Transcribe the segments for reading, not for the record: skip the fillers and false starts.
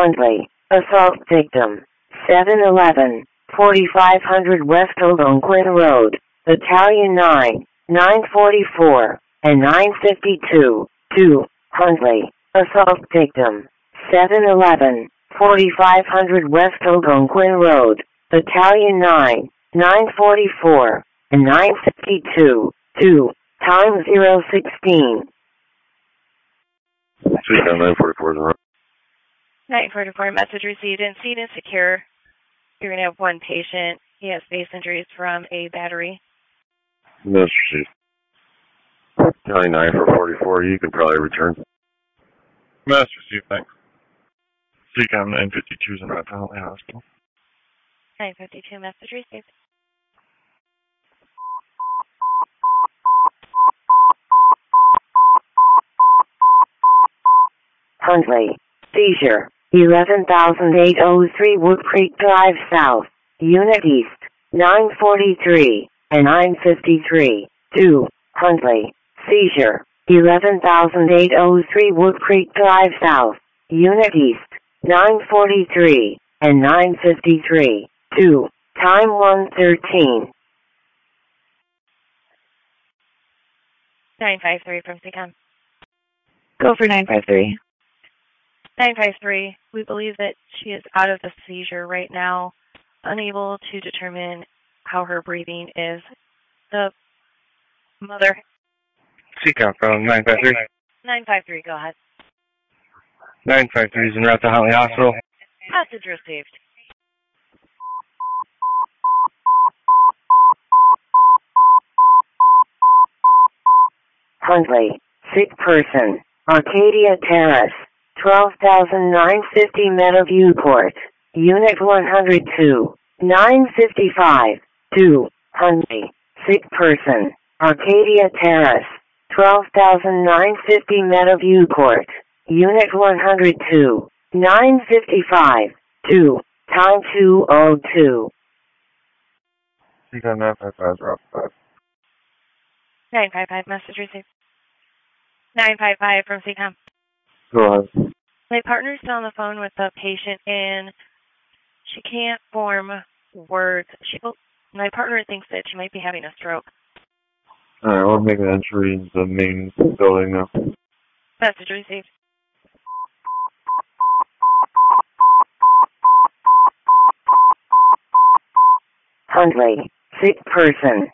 Huntley, assault victim, 711, 4500 West Algonquin Road, Battalion 9, 944, and 952, 2, Huntley, assault victim, 711, 4500 West Algonquin Road, Battalion 9, 944, and 952, 2, time 016. Seacom 944 is around. 944, message received. Incident secure. You're going to have one patient. He has face injuries from a battery. Message received. County 9 for 44, you can probably return. Message received, thanks. Seacom 952 is in Rapid Huntley Hospital. 952, message received. Huntley, seizure, 11,803 Wood Creek Drive South, Unit East, 943, and 953, 2, Huntley, seizure, 11,803 Wood Creek Drive South, Unit East, 943, and 953, 2, time 113. 953 from Seacom. Go for 953. 953, we believe that she is out of the seizure right now, unable to determine how her breathing is. The mother... Seacom from 953. 953, go ahead. 953 is in Rapid Huntley Hospital. Message received. Huntley, sick person, Arcadia Terrace, 12,950 Meadowview Court, Unit 102, 955, 2, Huntley, sick person, Arcadia Terrace, 12,950 Meadowview Court, Unit 102, 955, 2, time 202. Seacom 955 is Rapid 5. 955, message received. 955 from Seacom. Go ahead. My partner's still on the phone with the patient, and she can't form words. My partner thinks that she might be having a stroke. Alright, we'll make an entry in the main building now. Message received. Huntley, sick person,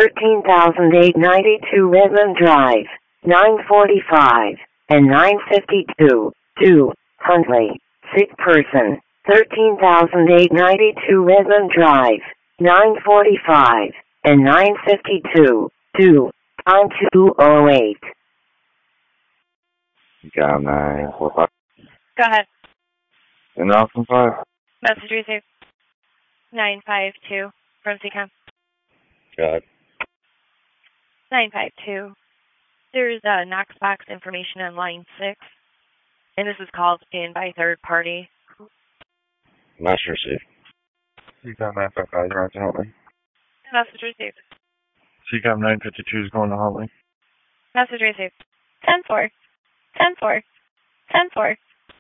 13,892 Redmond Drive, 945, and 952, 2, Huntley, sick person, 13,892 Redmond Drive, 945, and 952, 2, time 208. Seacom 945. Go ahead. And Austin 5. Message received. 952 from Seacom. Go ahead. 952. There's a Knoxbox information on line 6, and this is called in by third party. Message received. Seacom 955 is Rapid Huntley. Message received. Seacom 952 is going to Huntley. Message received. 10-4. 10-4. 10-4.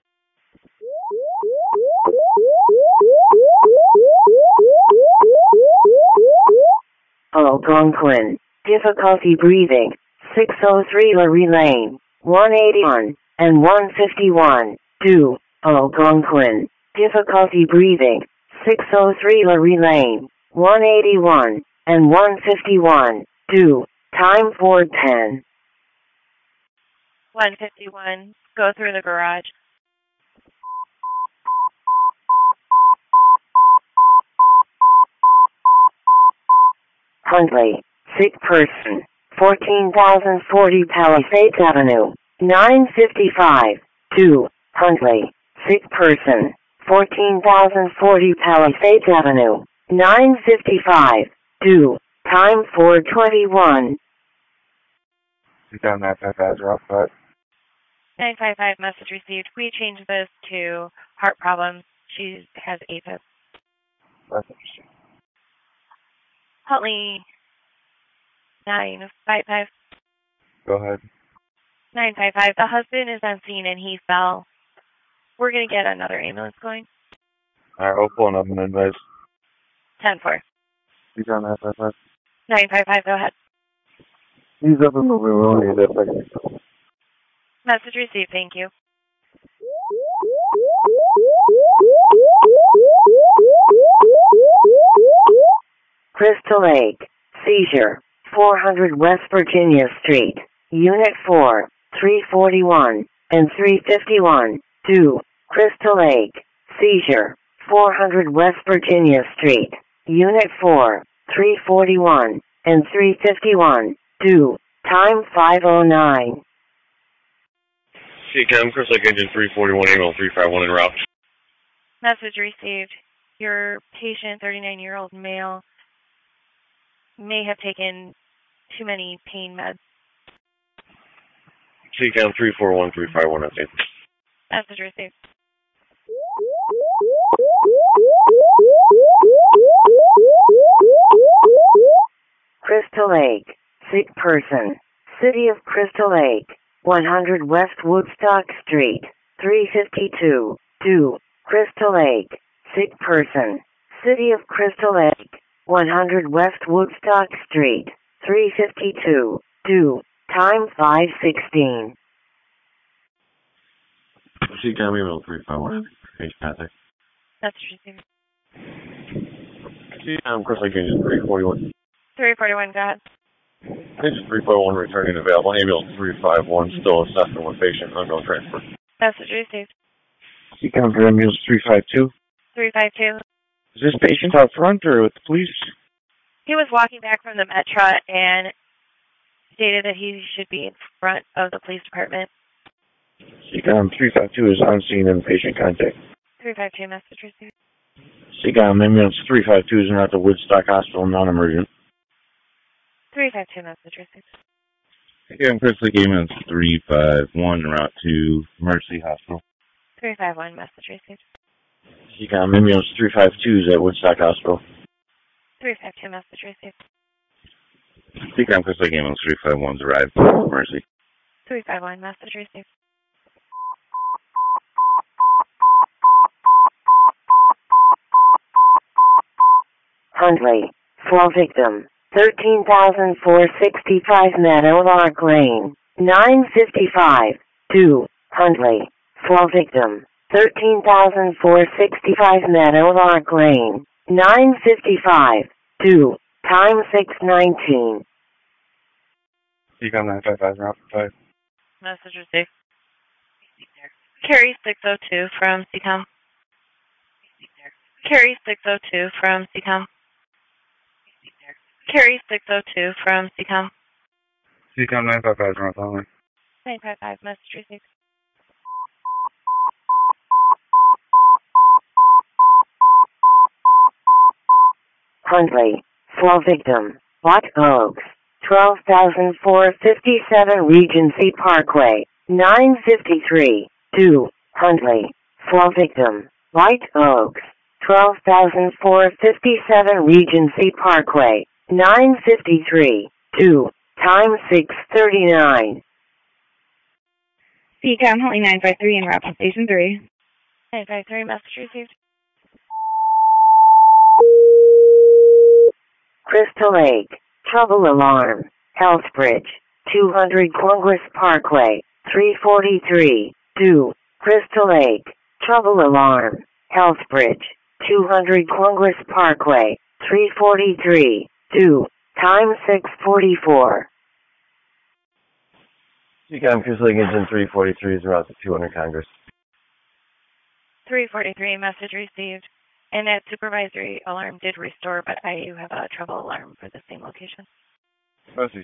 Algonquin, difficulty breathing, 603 Larry Lane, 181, and 151, 2, Algonquin, difficulty breathing, 603 Larry Lane, 181, and 151, 2, time 410. 151. Go through the garage. Huntley, sick person, 14,040 Palisades Avenue, 955, 2, Huntley, sick person, 14,040 Palisades Avenue, 955, 2, time 421. Seacom 955 is Rapid 5. 955 message received. We changed this to heart problems. She has AFib. That's interesting. Huntley 955. Go ahead. 955. The husband is on scene and he fell. We're going to get another ambulance going. Alright, I'll pull up and advise. 10-4. He's on that, 955, go ahead. He's up in the room, he's up there. Message received, thank you. Crystal Lake, seizure, 400 West Virginia Street, Unit 4, 341, and 351, 2, Crystal Lake, seizure, 400 West Virginia Street, Unit 4, 341, and 351, 2, time 5:09. CCAM, Chris Lake Engine 341, email 351 en route. Message received. Your patient, 39-year-old male, may have taken too many pain meds. CCAM 341, 351, that's it. Message received. Crystal Lake, sick person, City of Crystal Lake, 100 West Woodstock Street, 352, 2, Crystal Lake, sick person, City of Crystal Lake, 100 West Woodstock Street, 352, 2, time 5:16. CCAM email 351, patient contact. Message received. CCAM, Chris Lake Engine 341. 341, go ahead. Patient 341 returning available. Ambulance 351 still assessing with patient unknown transfer. Message received. CCAM for ambulance 352. 352. Is this patient out front or with the police? He was walking back from the Metra and stated that he should be in front of the police department. CCAM 352 is on scene and patient contact. 352, message received. CCAM ambulance 352 is at the Woodstock Hospital, non-emergent. 352, message received. CCAM Chris Lake ambulance 351 en route to Mercy Hospital. 351, message received. CCAM ambulance 352 is at Woodstock Hospital. 352, message received. CCAM Chris Lake ambulance 351's arrived. Mercy. 351, message received. Huntley, fall victim, 13,465 Meadowlark Lane, 955, 2, Huntley, fall victim, 13,465 Meadowlark Lane, 955, 2, time 6:19. CCAM 955 route 5. Message received. Carrie 602 from CCOM. Carrie 602 from CCOM. Carrie 602 from CCOM. CCAM 955 route 5. 955, message received. Huntley, fall victim, White Oaks, 12,457 Regency Parkway, 953, 2, Huntley, fall victim, White Oaks, 12,457 Regency Parkway, 953, 2, time 6:39. CCAM Huntley 953 en route to Station 3. 953, message received. Crystal Lake, trouble alarm, Healthbridge, 200 Congress Parkway, 343, 2, Crystal Lake, trouble alarm, Healthbridge, 200 Congress Parkway, 343, 2, time 6:44. CCAM Chris Lake Engine 343 is route to 200 Congress. 343, message received. And that supervisory alarm did restore, but I do have a trouble alarm for the same location. Mercy.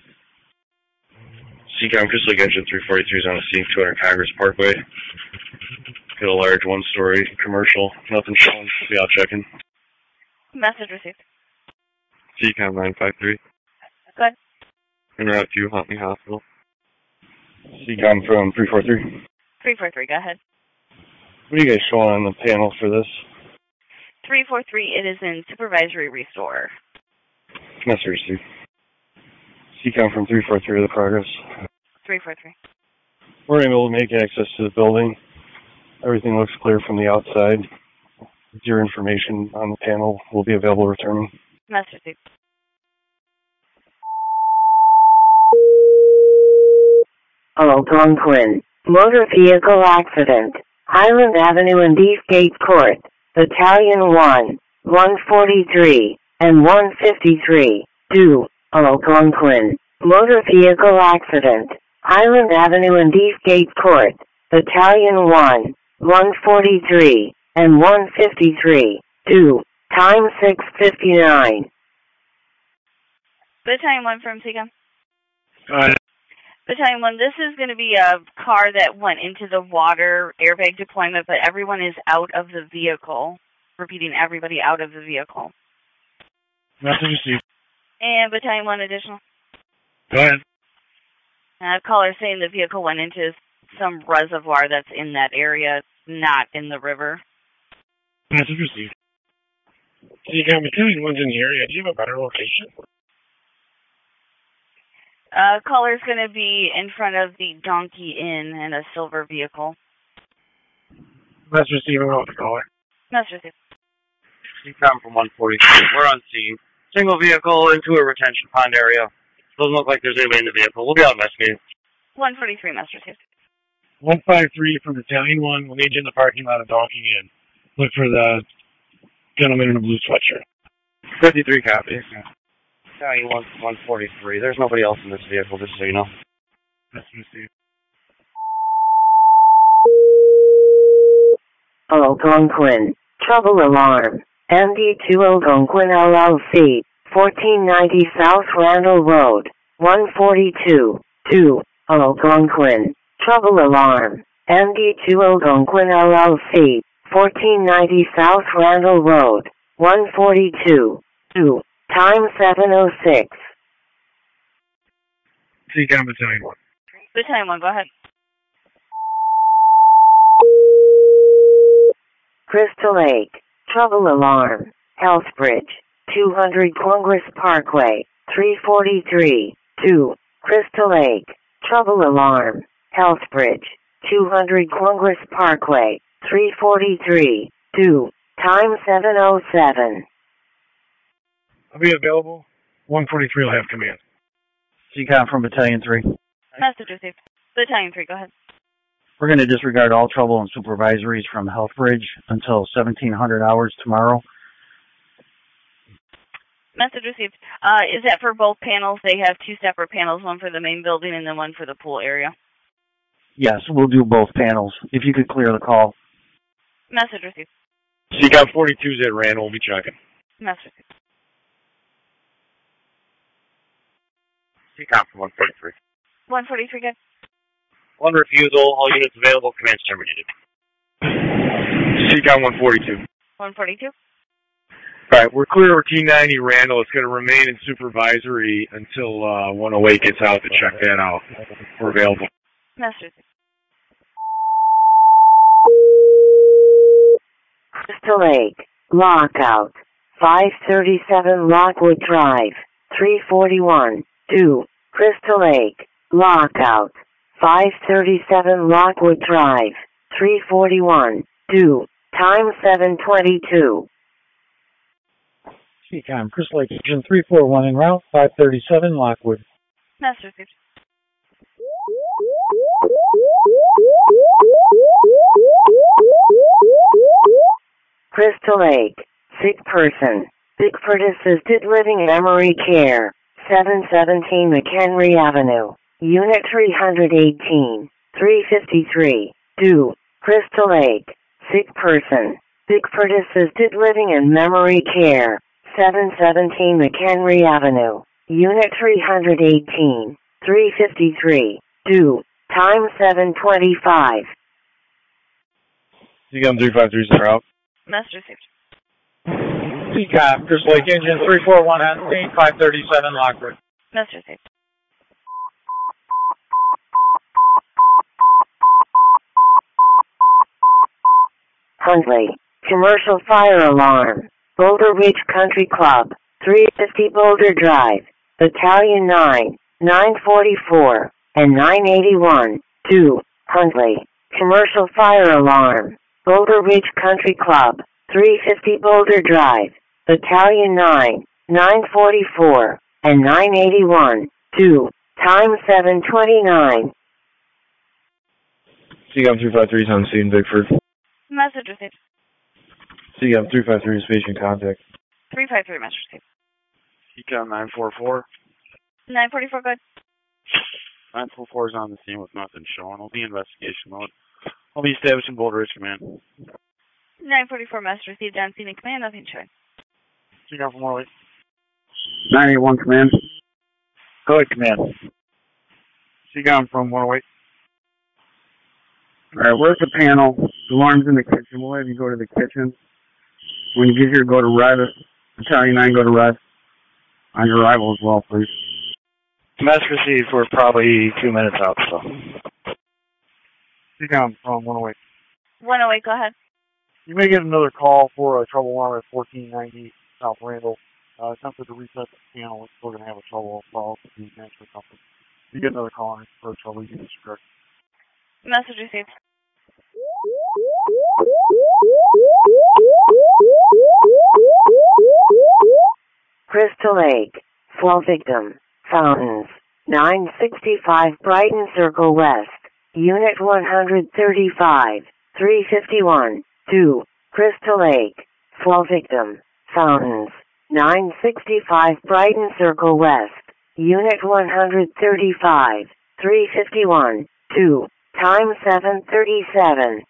CCAM Chris Lake Engine 343 is on the scene, 200 Congress Parkway. Hit a large one-story commercial. Nothing showing. Be out checking. Message received. CCAM 953. Good. En route to Huntley Hospital. CCAM from 343. 343, go ahead. What are you guys showing on the panel for this? 343, it is in supervisory restore. Message received. CCAM from 343 of the progress. 343. We're able to make access to the building. Everything looks clear from the outside. Your information on the panel will be available returning. Master 6. Algonquin. Motor vehicle accident. Highland Avenue and Eastgate Court. Battalion 1, 143, and 153. 2. Algonquin. Motor vehicle accident. Highland Avenue and Eastgate Court. Battalion 1, 143, and 153. 2. Time 6:59. Battalion 1 from Seacom. Go ahead. Battalion 1, this is going to be a car that went into the water airbag deployment, but everyone is out of the vehicle. Repeating, everybody out of the vehicle. Message received. And Battalion 1 additional. Go ahead. Caller saying the vehicle went into some reservoir that's in that area, not in the river. Message received. Seacom, Battalion 1's in the area. Do you have a better location? Caller's going to be in front of the Donkey Inn in a silver vehicle. Message received. Over the caller. Message received. Seacom from 143. We're on scene. Single vehicle into a retention pond area. Doesn't look like there's anybody in the vehicle. We'll be out investigating. 143, Master 6. 153 from Battalion 1. We'll need you in the parking lot of Donkey Inn. Look for the gentleman in a blue sweatshirt. 53 copies. Battalion 143. There's nobody else in this vehicle, just so you know. That's received. Algonquin. Trouble alarm. MD2 Algonquin LLC. 1490 South Randall Road. 142. 2. Algonquin. Trouble alarm. MD2 Algonquin LLC. 1490 South Randall Road. 142. 2. Time 7:06. Seacom, Battalion 1. Battalion 1, go ahead. Crystal Lake. Trouble alarm. Healthbridge. 200 Congress Parkway. 343. 2. Crystal Lake. Trouble alarm. Healthbridge. 200 Congress Parkway. 343. 2. Time 7:07. I'll be available. 143 will have command. Seacom from Battalion 3. Message received. Battalion 3, go ahead. We're going to disregard all trouble and supervisories from Healthbridge until 1700 hours tomorrow. Message received. Is that for both panels? They have two separate panels, one for the main building and then one for the pool area. Yes, we'll do both panels. If you could clear the call. Message received. Seacom 42's at Randall. We'll be checking. Message received. Seacom from 143. 143, good. One refusal. All units available. Command's terminated. Seacom 142. 142. All right, we're clear over T90 Randall. It's going to remain in supervisory until 108 gets out to check that out. We're available. Message received. Crystal Lake. Lockout. 537 Lockwood Drive. 341. 2. Crystal Lake. Lockout. 537 Lockwood Drive. 341. 2. Time 7:22. Seacom, Crystal Lake, Agent 341 en route, 537 Lockwood. Message received. Crystal Lake. Sick person. Bickford Assisted Living Memory Care. 717 McHenry Avenue. Unit 318. 353. 2. Crystal Lake. Sick person. Bickford Assisted Living and Memory Care. 717 McHenry Avenue. Unit 318. 353. 2. Time 7:25. Seacom 353's en route. Message received. Seacom, Crystal Lake, Engine 341 on scene, 537 Lockwood. Message received. Huntley. Commercial fire alarm. Boulder Ridge Country Club. 350 Boulder Drive. Battalion 9, 944, and 981. 2. Huntley. Commercial fire alarm. Boulder Ridge Country Club, 350 Boulder Drive, Battalion 9, 944, and 981, 2, time 7:29. CCOM 353 is on scene, Bickford. Message received. CCOM 353 is patient contact. 353, message received. CCOM 944. 944, good. 944 is on the scene with nothing showing. I'll be in investigation mode. I'll be establishing Boulder Ridge Command. 944, message received on scene and command, nothing showing. CCOM from 108. 981 command. Go ahead, command. CCOM from 108. Alright, where's the panel? The alarm's in the kitchen. We'll have you go to the kitchen. When you get here, go to Red. Battalion 9, go to Red. On your arrival as well, please. Message received. We're probably 2 minutes out, so. CCOM from 108. 108, go ahead. You may get another call for a trouble alarm at 1490 South Randall. Attempted to reset the panel. It's still going to have a trouble with the transfer company. If you get another call on it for trouble, you can disregard. Message received. Crystal Lake, flow victim, Fountains, 965 Brighton Circle West, Unit 135, 351, 2, Crystal Lake, flow victim, Fountains, 965 Brighton Circle West, Unit 135, 351, 2, time 7:37.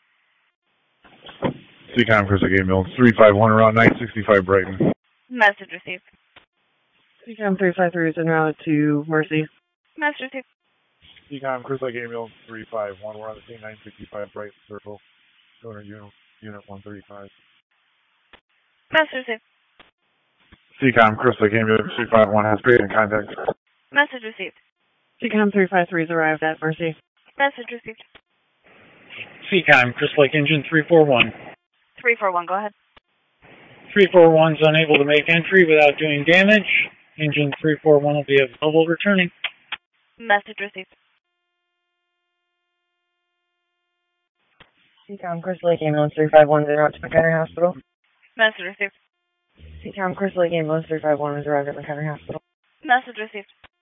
CCOM Crystal Game Mill 351 around 965 Brighton. Message received. CCOM 353 is en route to Mercy. Message received. CCOM Crystal Game Mill 351. We're on the scene 965 Brighton Circle. Donor Unit 135. Message received. CCOM Crystal Game Mill 351 has patient contact. Message received. CCOM 353 has arrived at Mercy. Message received. CCOM Crystal Lake Engine 341. 341, go ahead. 341 is unable to make entry without doing damage. Engine 341 will be available returning. Message received. CCOM Crystal Lake Ambulance 351 is en route to McHenry Hospital. Message received. CCOM Crystal Lake Ambulance 351 has arrived at McHenry Hospital. Message received.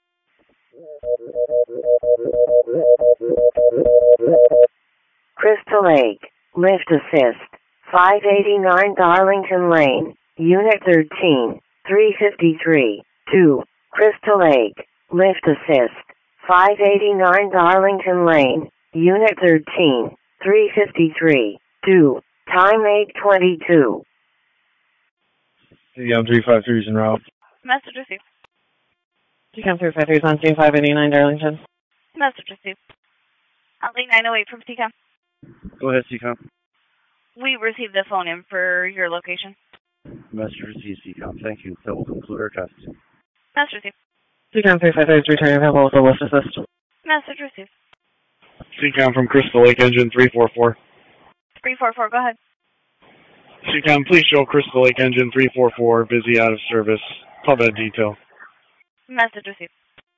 Crystal Lake, lift assist, 589 Darlington Lane, Unit 13, 353, 2, Crystal Lake, lift assist, 589 Darlington Lane, Unit 13, 353, 2, time 8:22. CCOM 353 is en route. Message received. CCOM 353 is on scene 589 Darlington. Message received. Link 908 from CCOM. Go ahead, CCOM. We received the phone in for your location. Message received, CCOM. Thank you. That will conclude our test. Message received. CCOM 353 is returning available with a lift assist. Message received. CCOM from Crystal Lake Engine 344. 344, go ahead. CCOM, please show Crystal Lake Engine 344 busy out of service. Pub at detail. Message received.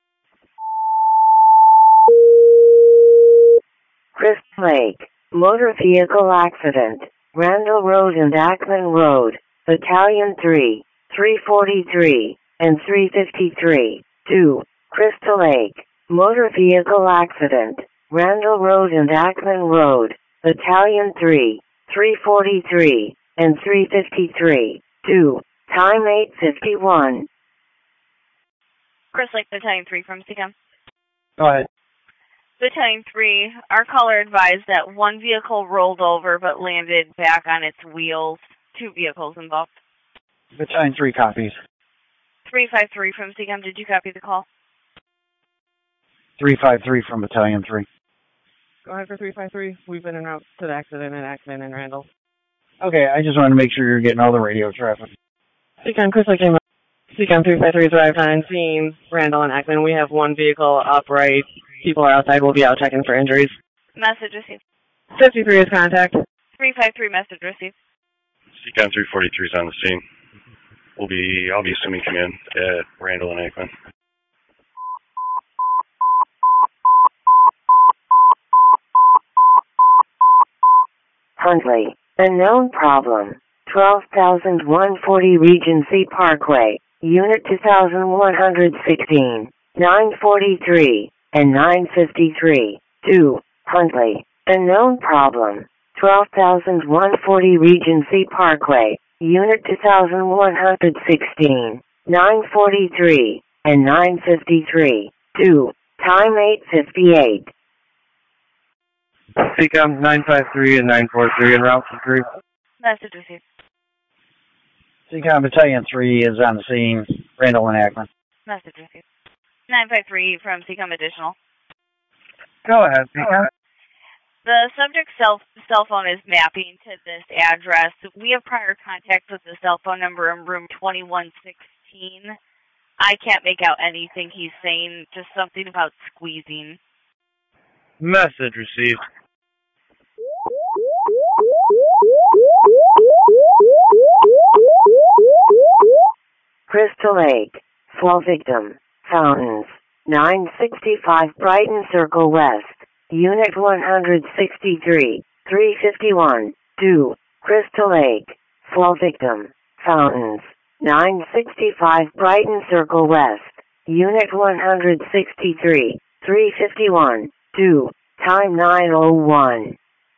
Crystal Lake, motor vehicle accident, Randall Road and Ackman Road, Battalion 3, 343, and 353, 2, Crystal Lake, motor vehicle accident, Randall Road and Ackman Road, Battalion 3, 343, and 353, 2, time 8:51. Crystal Lake, Battalion 3 from CCOM. Go ahead. Battalion 3, our caller advised that one vehicle rolled over but landed back on its wheels. 2 vehicles involved. Battalion 3 copies. 353 from CCOM, did you copy the call? 353 from Battalion 3. Go ahead for 353. We've been en route to the accident in Randall. Okay, I just wanted to make sure you're getting all the radio traffic. CCOM Crystal Lake Ambulance. CCOM 353 has arrived on scene, Randall and Ackman. We have one vehicle upright. People are outside. We'll be out checking for injuries. Message received. 53 is contact. 353, message received. CCOM 343 is on the scene. I'll be assuming command at Randall and Ackman. Huntley. Unknown problem. 12,140 Regency Parkway. Unit 2116. 943 and 953. 2. Huntley. Unknown problem. 12,140 Regency Parkway. Unit 2116. 943 and 953. 2. Time 8:58. CCOM 953 and 943 en route for 3. Message received. CCOM Battalion 3 is on the scene. Randall and Ackman. Message received. 953 from CCOM Additional. Go ahead. The subject's cell phone is mapping to this address. We have prior contact with the cell phone number in room 2116. I can't make out anything he's saying, just something about squeezing. Message received. Crystal Lake. Fall victim. Fountains. 965 Brighton Circle West. Unit 163. 351. 2. Crystal Lake. Fall victim. Fountains. 965 Brighton Circle West. Unit 163. 351. 2. Time 9:01.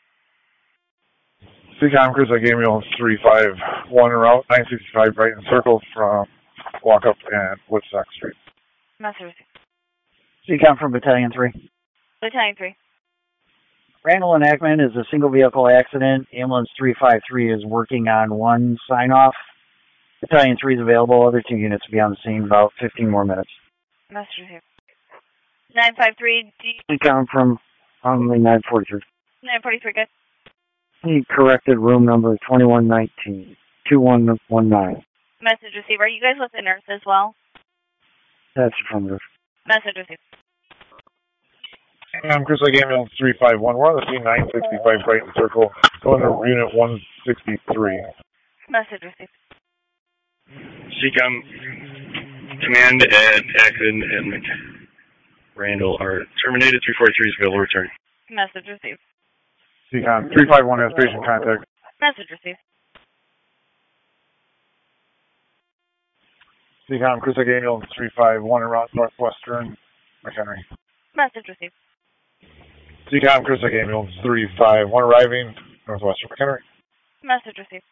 CCOM Crystal Lake Ambulance 351 en route 965 Brighton Circle from Walk Up and Woodstock Street. Message received. CCOM from Battalion 3. Battalion 3. Randall and Ackman is a single vehicle accident. Ambulance 353 is working on one sign-off. Battalion 3 is available. Other 2 units will be on the scene in about 15 more minutes. Message received. 953. CCOM from only 943. 943, good. He corrected room number 2119. 2119. Message received. Are you guys with the nurse as well? That's affirmative. Message received. CCOM Crystal Lake Ambulance 351. We're on the scene 965 Brighton Circle. Going to Unit 163. Message received. CCOM Command Ed, Ackman, and Randall are terminated. 343 is available. Return. Message received. CCOM 351 has patient contact. Message received. CCOM Crystal Lake Ambulance 351 en route Northwestern McHenry. Message received. CCOM Crystal Lake Ambulance 351 arriving Northwestern McHenry. Message received.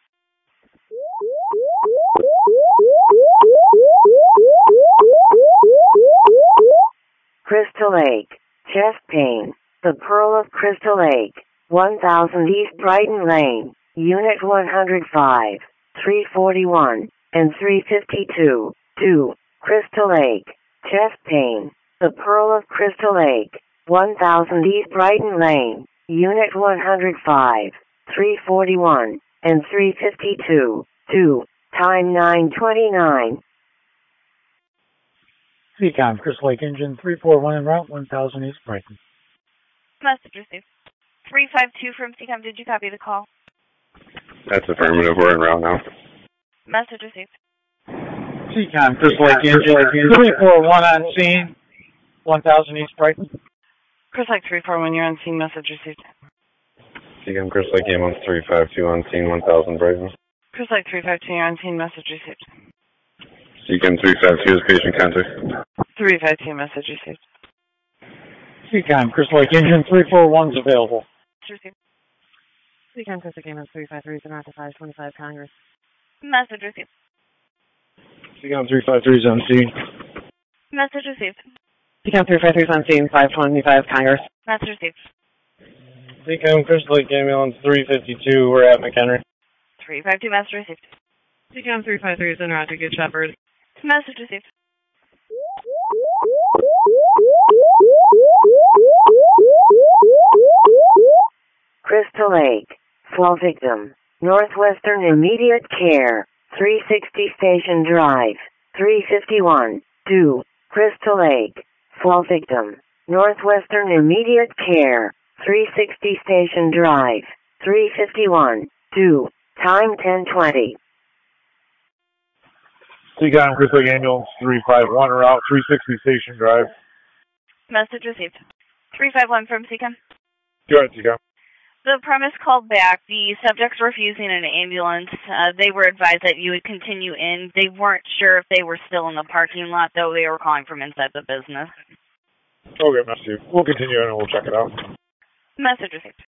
Crystal Lake. Chest pain. The Pearl of Crystal Lake. 1000 East Brighton Lane. Unit 105. 341 and 352. 2. Crystal Lake. Chest pain. The Pearl of Crystal Lake. 1000 East Brighton Lane. Unit 105. 341 and 352. 2. Time 9:29. CCOM Crystal Lake Engine 341 en route 1000 East Brighton. Message received. 352 from CCOM. Did you copy the call? That's affirmative. We're en route now. Message received. CCOM Crystal Lake Engine 341 on scene 1000 East Brighton. Crystal Lake 341, you're on scene. Message received. CCOM Crystal Lake Ambulance 352 on scene 1000 Brighton. Crystal Lake 352, you're on scene. Message received. CCOM 352 is patient contact. 352, message received. CCOM Crystal Lake Engine 341 is available. Received. CCOM Crystal Lake Ambulance 353 is on 525 Congress. Message received. CCOM 353 is on scene. Message received. CCOM 353 is on scene 525 Congress. Message received. CCOM Crystal Lake Ambulance 352, we're at McHenry. 352, message received. CCOM 353 is en route to Good Shepherd. Message received. Crystal Lake. Fall victim. Northwestern Immediate Care. 360 Station Drive. 351. 2. Crystal Lake. Fall victim. Northwestern Immediate Care. 360 Station Drive. 351. 2. Time 10:20. CCOM Crystal Lake Ambulance 351 route 360 Station Drive. Message received. 351 from CCOM. Go ahead, CCOM. The premise called back. The subjects were refusing an ambulance. They were advised that you would continue in. They weren't sure if they were still in the parking lot, though they were calling from inside the business. Okay, message. We'll continue and we'll check it out. Message received.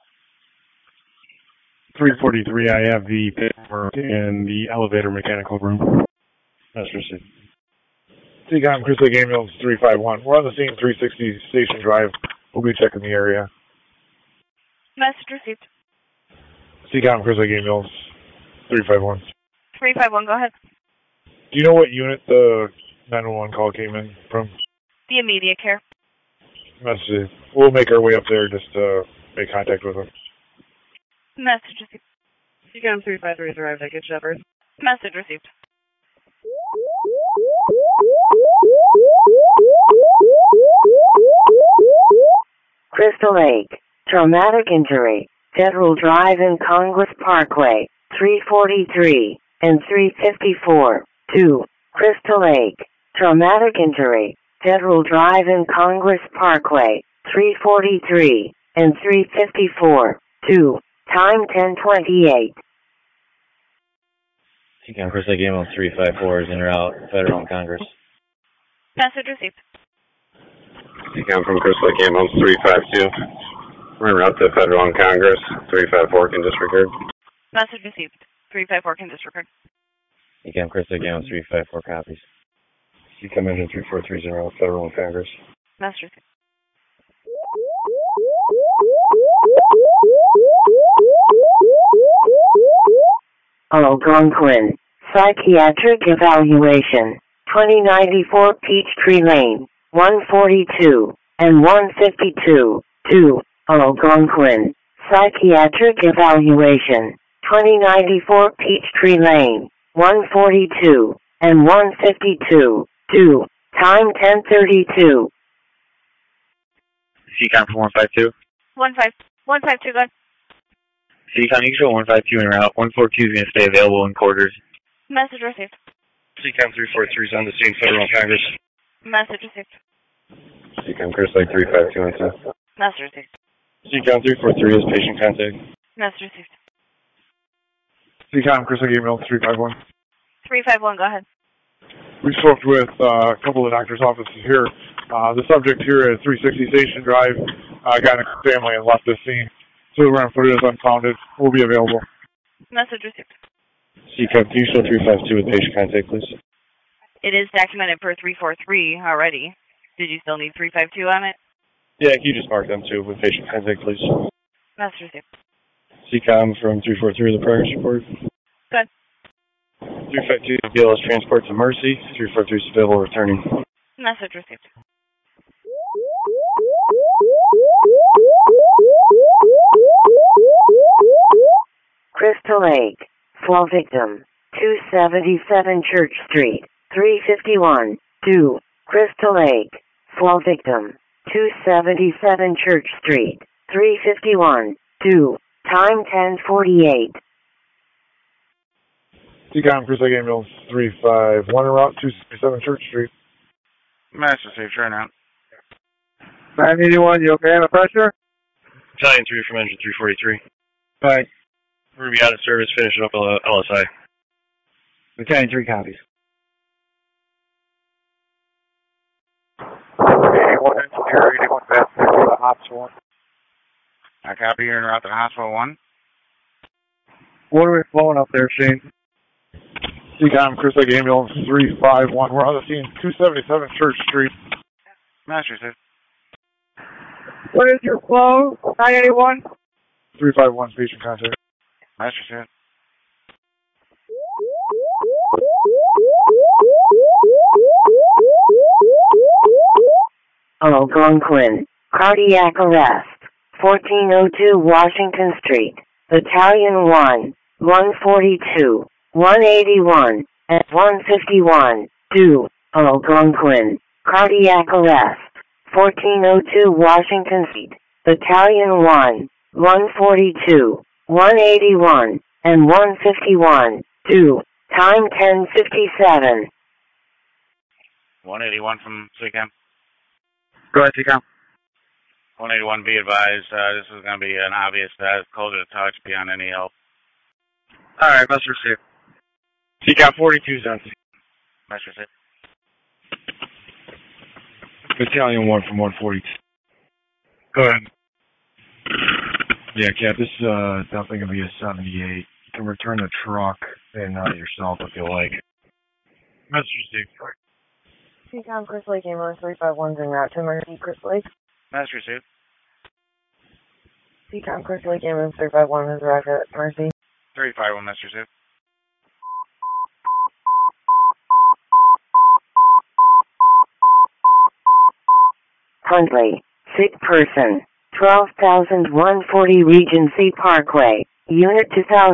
343, I have the paperwork in the elevator mechanical room. Message received. CCOM, Chris Lake Ambulance 351. We're on the scene, 360 Station Drive. We'll be checking the area. Message received. CCOM, Chris Lake Ambulance 351. 351, go ahead. Do you know what unit the 911 call came in from? The immediate care. Message. We'll make our way up there just to make contact with them. Message received. CCOM 353 has arrived at Good Shepherd. Message received. Crystal Lake, traumatic injury, Federal Drive and Congress Parkway, 343 and 354. 2. Crystal Lake, traumatic injury, Federal Drive and Congress Parkway, 343 and 354. 2. Time 10:28. CCOM Chris Lake Ambulance 354 is en route, Federal and Congress. Message received. CCOM from Chris Lake Ambulance 352. We're en route to Federal and Congress. 354 can disregard. Message received. 354 can disregard. CCOM Chris Lake Ambulance 354 copies. CCOM Engine 343 en route, Federal and Congress. Message received. Algonquin, psychiatric evaluation, 2094 Peachtree Lane, 142 and 152. 2. Algonquin, psychiatric evaluation, 2094 Peachtree Lane, 142 and 152. 2. Time 10:32. CCOM from 152. 152, go ahead. CCOM, you can show 152 en route. 142 is going to stay available in quarters. Message received. CCOM 343 is on the scene, Federal and Congress. Message received. CCOM Chris Lake 352 and 2. Message received. CCOM 343 is patient contact. Message received. CCOM Chris Lake Ambulance 351. 351, go ahead. We spoke with a couple of the doctor's offices here. The subject here at 360 Station Drive got in a family and left the scene. So we're going to put it as unfounded. We'll be available. Message received. CCOM, can you show 352 with patient contact, please? It is documented per 343 already. Did you still need 352 on it? Yeah, can you just mark them too with patient contact, please? Message received. CCOM from 343, the progress report. Good. 352, BLS transport to Mercy. 343 is available returning. Message received. Crystal Lake, fall victim, 277 Church Street, 351. 2. Crystal Lake, fall victim, 277 Church Street, 351. 2. Time 10:48. CCOM Chris Lake Ambulance 351 en route, 277 Church Street. Master safe, sure now. 981, you okay on the pressure? Battalion 3 from Engine 343. Right. We're going to be out of service, finishing up LSI. Battalion 3 copies. 81 engineer, 81 Bath, go to the hospital 1. I copy you en route to hospital 1. What are we flowing up there, Shane? CCOM Chris Lake Ambulance 351. We're on the scene, 277 Church Street. Master safe. What is your flow? 981? 351 patient contact. Master safe. Algonquin, cardiac arrest, 1402 Washington Street, Battalion 1, 142, 181, and 151. 2. Algonquin, cardiac arrest, 1402 Washington Street, Battalion 1, 142, 181, and 151. 2. Time 10:57. 181 from CCOM. Go ahead, CCOM. 181, be advised, this is going to be an obvious closer to touch beyond any help. Alright, must receive. CCOM 42's on scene. Must receive. Battalion 1 from 142. Go ahead. Yeah, Cap, this is definitely going to be a 78. You can return the truck and yourself if you like. Message received. CCOM Chris Lake, ambulance 351's en route to Mercy, Chris Lake. Message received. CCOM Chris Lake, ambulance 351 has arrived at Mercy. 351, message received. Huntley, sick person, 12,140 Regency Parkway, Unit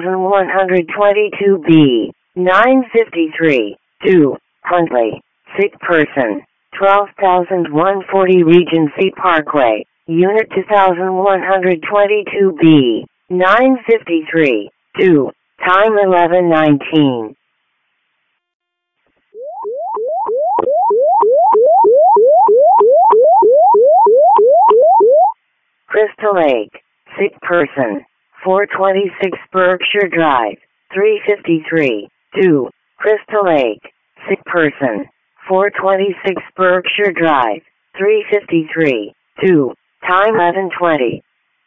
2122B, 953, 2, Huntley, sick person, 12,140 Regency Parkway, Unit 2122B, 953, 2, time 11:19. Crystal Lake, sick person, 426 Berkshire Drive, 353, 2, Crystal Lake, sick person, 426 Berkshire Drive, 353, 2, time 11:20.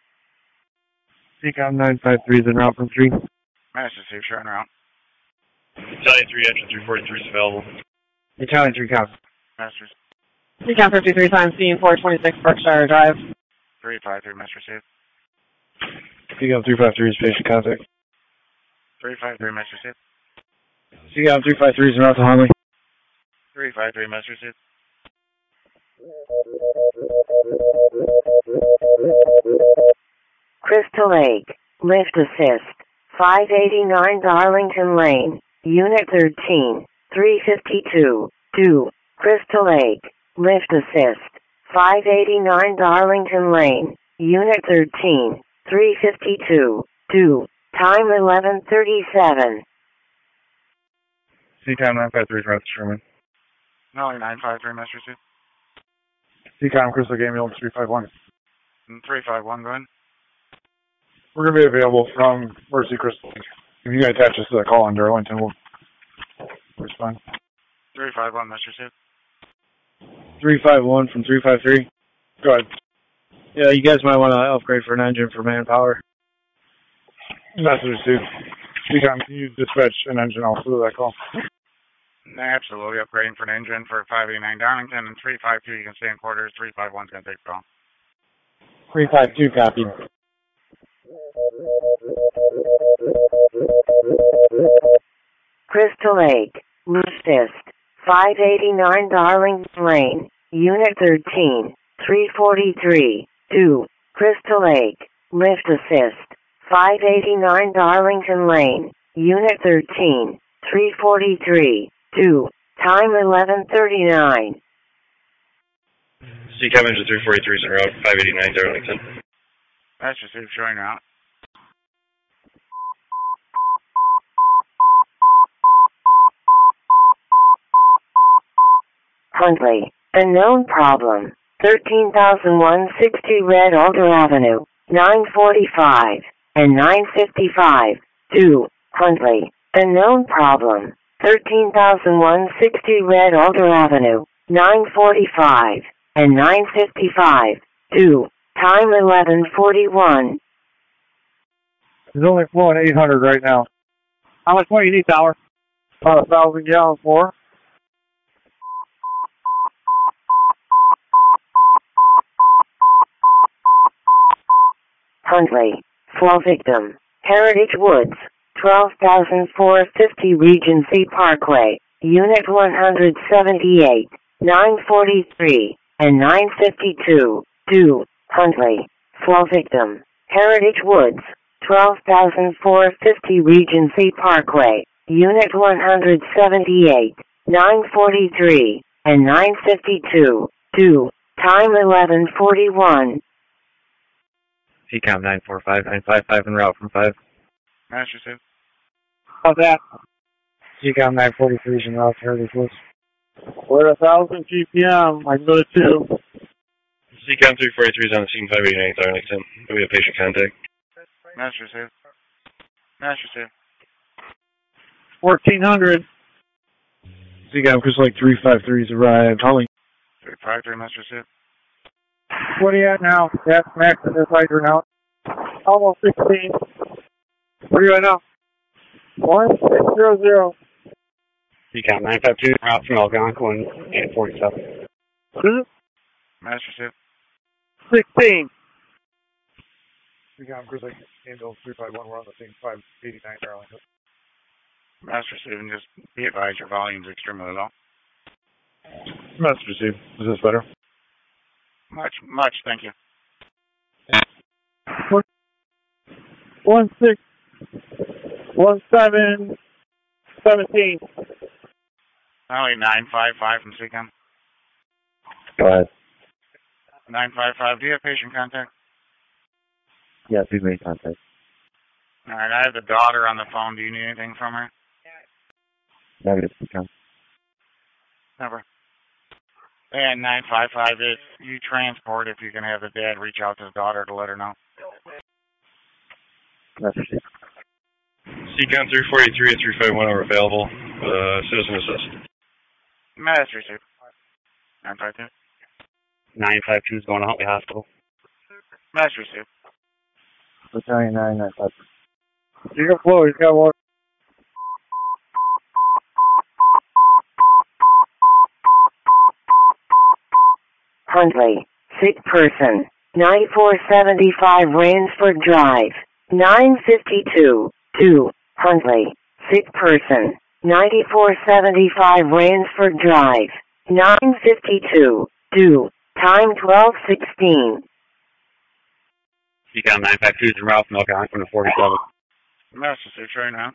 CCOM 953 is en route from 3. Message received, short route. Battalion 3, engine 343 is available. Battalion 3 cops. Message. CCOM 53 time scene, 426 Berkshire Drive. 353, message received. CCOM 353 is patient contact. 353, message received. CCOM 353 is en route to Huntley. 353, message received. Crystal Lake, lift assist, 589 Darlington Lane, Unit 13, 352, 2, Crystal Lake, lift assist, 589 Darlington Lane, Unit 13, 352, 2, time 11:37. CCOM 953 is en route to Sherman. No, 953, message received. CCOM Crystal Lake ambulance 351. 351, go ahead. We're going to be available from Mercy Crystal Lake. If you can attach us to the call in Darlington, we'll respond. 351, message received. 351 from 353. Go ahead. Yeah, you guys might want to upgrade for an engine for manpower. Message received. CCOM, can you dispatch an engine also to that call? Absolutely, upgrading for an engine for 589 Darlington, and 352 you can stay in quarters, 351's going to take the call. 352 copy. Crystal Lake, assist, 589 Darlington Lane, Unit 13, 343, 2, Crystal Lake, lift assist, 589 Darlington Lane, Unit 13, 343, 2, time 11:39. CCOM engine 343 is en route, 589 Darlington. That's received, showing route. Huntley, unknown problem, 13,160 Red Alder Avenue, 945, and 955, 2, Huntley, unknown problem, 13,160 Red Alder Avenue, 945, and 955, 2, time 11:41. There's only flowing 800 right now. How much more you need, Dollar? About 1,000 gallons more. Huntley, flow victim, Heritage Woods, 12,450 Regency Parkway, Unit 178, 943, and 952, 2, Huntley, flow victim, Heritage Woods, 12,450 Regency Parkway, Unit 178, 943, and 952, 2, time 11:41. CCOM 945, 955 en route from 5. Message received. How's that? CCOM 943 is en route to Heritage Woods. We're at 1,000 GPM. I can go to 2. CCOM 343 is on the scene 589 Arlington. We have patient contact. Master received. Master received. 1400. CCOM Crystal Lake 353 has arrived. Calling. 353, Master received. What are you at now? That's max in this hydrant out. Almost 16. Where are you at now? 1600. CCOM 952, route from Algonquin, 847. What is it? Master received. 16. CCOM Crystal Lake Angel 351, we're on the scene 589 Arlington. Master received, and just be advised your volume's extremely low. Master received. Is this better? Much, thank you. 1717. Only 955 from CCOM. Go ahead. 955, do you have patient contact? Yes, we've made contact. All right, I have the daughter on the phone. Do you need anything from her? Negative, CCOM. Never. And 955, if you transport, if you can have the dad reach out to his daughter to let her know. Message. CCOM 343 and 351 are available. Citizen assist. Master received. 952. 952 is going to Huntley Hospital. Master received. Battalion 995. You got flow, he's got water. Huntley, sick person, 9475 Ransford Drive, 952, 2, Huntley, sick person, 9475 Ransford Drive, 952, 2, time 12:16. CCOM 952 is en route from Algonquin to 47. Master received right now.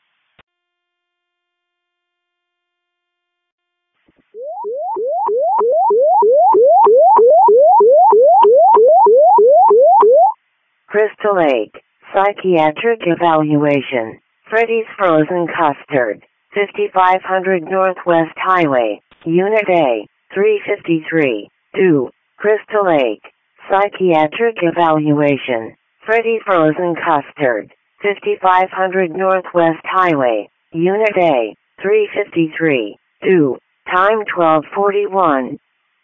Crystal Lake, psychiatric evaluation, Freddy's Frozen Custard, 5500 Northwest Highway, Unit A, 353, 2, Crystal Lake, psychiatric evaluation, Freddy's Frozen Custard, 5500 Northwest Highway, Unit A, 353, 2, time 12:41.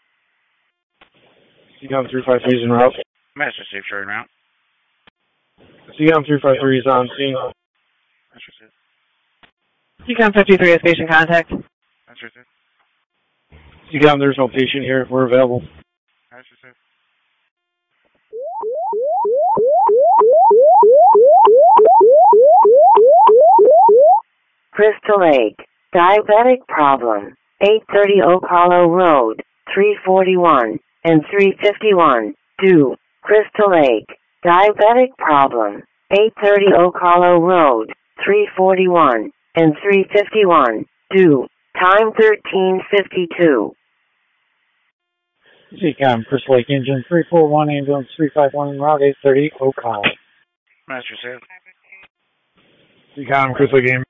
CCOM 353 is en route. Master received right now. CCOM 353 is on scene. Master received. CCOM 53 has patient contact. Master received. CCOM, there's no patient here. We're available. Master received. Crystal Lake, diabetic problem, 830 Oak Hollow Road, 341 and 351, 2, Crystal Lake, diabetic problem, 830 Oak Hollow Road, 341 and 351, 2, time 13:52. CCOM Crystal Lake Engine 341, ambulance 351 en route 830 Oak Hollow. Master received. CCOM Crystal Lake.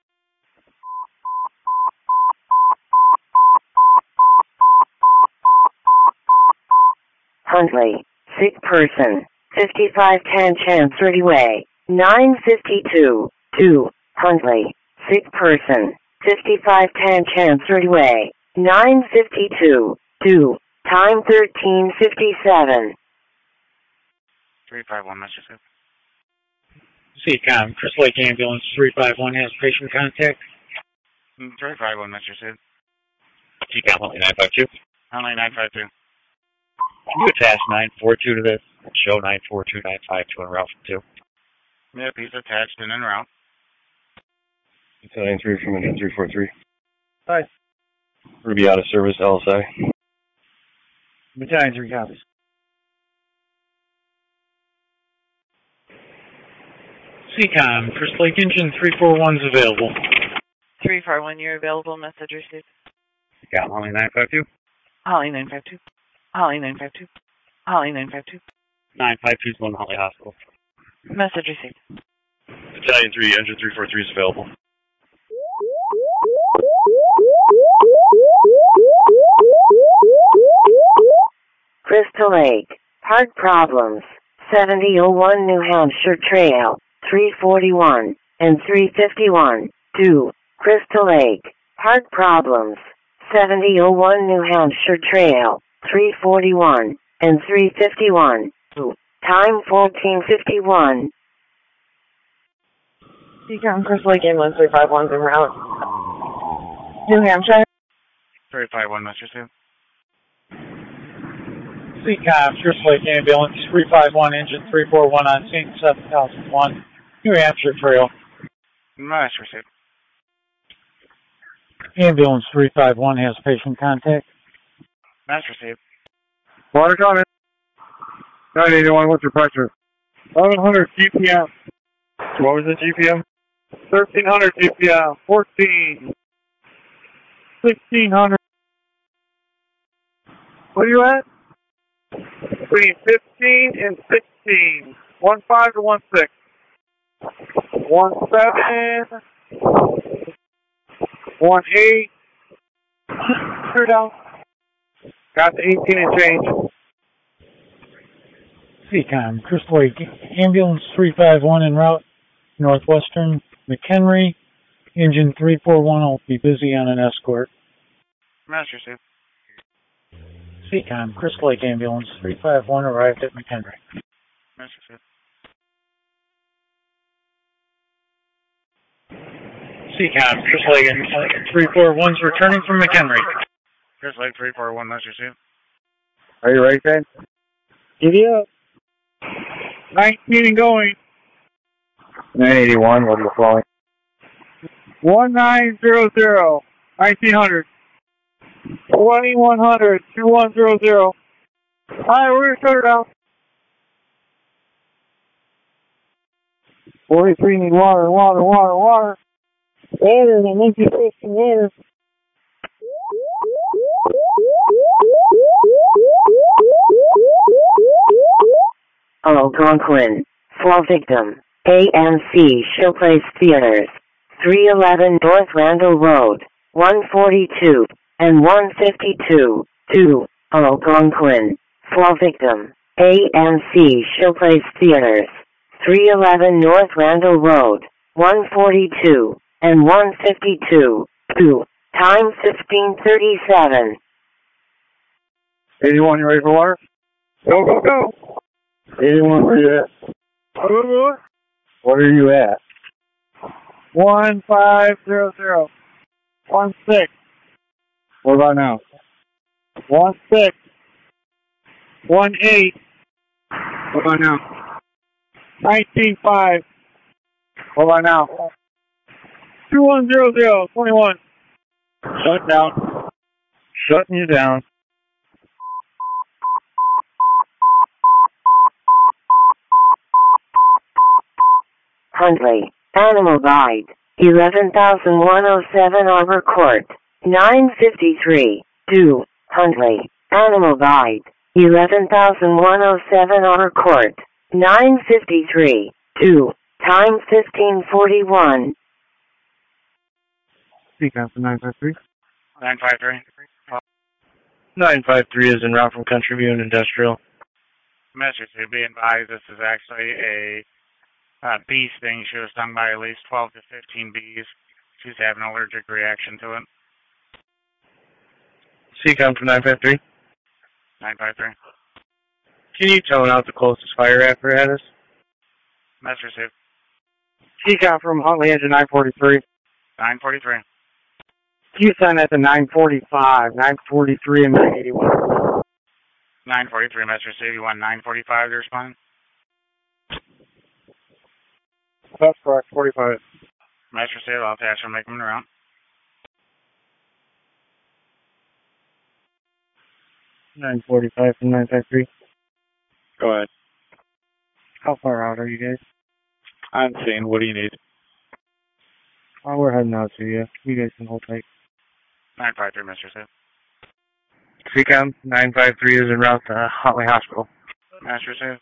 Huntley, sick person, 5510 Chancery Way, 952, 2, Huntley, sick person, 5510 Chancery Way, 952, 2, time 13:57. 351, Master received. CCOM Crystal Lake ambulance 351 has patient contact. 351, Master received. CCOM Huntley 952. Only 952. Can you attach 942 to this? Show 942952 en route from 2. Yep, he's attached and en route. Battalion 3 from engine 343. Hi. Ruby out of service, LSI. Battalion 3 copies. CCOM Crystal Lake Engine 341 is available. 341, you're available. Message received. CCOM Huntley 952. Holly 952. Holly 952. Holly 952. 952 is going to Huntley Hospital. Message received. Battalion 3, engine 343 is available. Crystal Lake, Heart problems. 7001 New Hampshire Trail, 341 and 351. 2. Crystal Lake. Heart problems. 7001 New Hampshire Trail, 341 and 351. 2. Time 1451. Seacom, Crystal Lake Ambulance 351 en route. New Hampshire. 351, Mr. Seacom, Crystal Lake Ambulance 351, engine 341 on scene 7001, New Hampshire Trail. Nice receipt. Ambulance 351 has patient contact. Nice receipt. Water coming. 981, what's your pressure? 1100 GPM. What was the GPM? 1300 GPM. 14. 1600. What are you at? Between 15 and 16. 15 to 16. 17. 18. Clear down. Got the 18 and change. Seacom, Crystal Lake Ambulance 351 en route, Northwestern McHenry. Engine 341 will be busy on an escort. Master Chief. Seacom, Crystal Lake Ambulance 351 arrived at McHenry. Master Chief. Seacom, Crystal Lake 341's returning from McHenry. Crystal Lake 341, Master Chief. Are you ready, Ken? Giddy up. 19 and going. 981, what are you flowing? 1900. 1900. 2100. 2100. Alright, we're gonna shut her down. 43 need water. Water, and empty fish and water. Algonquin. Fall victim. AMC Showplace Theaters. 311 North Randall Road, 142 and 152. 2. Algonquin. Fall victim. AMC Showplace Theaters. 311 North Randall Road, 142 and 152. 2. Time 1537. 81, you ready for water? Go. 81, where you at? Go. What are you at? 1500. 16. What about now? 16. 18. What about now? 195. What about now? 2100. 21. Shut down. Shutting you down. Huntley. Animal died. 11,107 Arbor Court. 953. 2. Huntley. Animal died. 11,107 Arbor Court. 953. 2. Time 1541. Seacom for 953. 953. 953 is en route from Country View and Industrial. Master Chief, be advised this is actually a bee sting. She was stung by at least 12 to 15 bees. She's having an allergic reaction to it. Seacom for 953. 953. Can you tone out the closest fire apparatus? Master Chief. Seacom from Huntley Engine 943. 943. You send that to 945, 943, and 981. 943, Master Chief. You want 945 to respond? That's correct, 45. Master Chief, I'll attach and make them around. $945 from 953. Go ahead. How far out are you guys? I'm seeing. What do you need? Oh, we're heading out to you. You guys can hold tight. 953, Mr. Chief. Seacom 953 is en route to Huntley Hospital. Master Chief.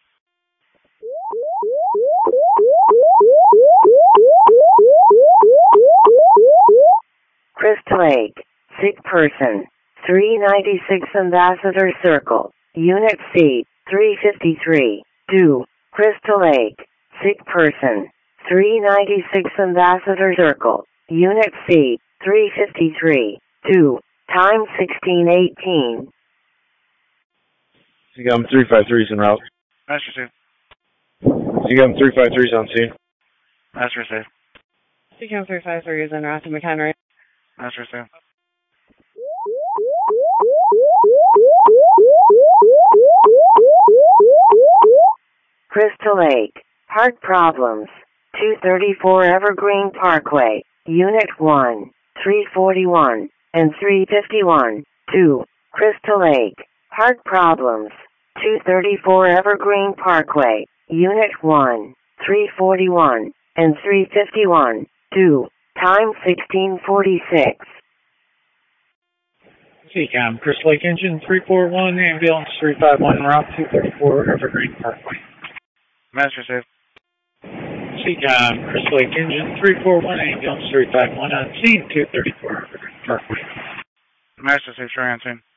Crystal Lake. Sick person. 396 Ambassador Circle. Unit C. 353. 2. Crystal Lake. Sick person. 396 Ambassador Circle. Unit C. 353. 2. Time 1618. CCOM 353 is en route. Master received. CCOM 353 is on scene. Master received. CCOM 353 is en route to McHenry. Master received. Crystal Lake. Heart problems. 234 Evergreen Parkway. Unit 1. 341 and 351. 2. Crystal Lake. Heart problems. 234 Evergreen Parkway. Unit 1. 341 and 351. 2. Time 1646. CCOM, Crystal Lake Engine 341, ambulance 351, route 234, Evergreen Parkway. Master received. CCOM, Crystal Lake Engine 341, ambulance 351, on scene 234, Evergreen Parkway. Master received, showing on scene.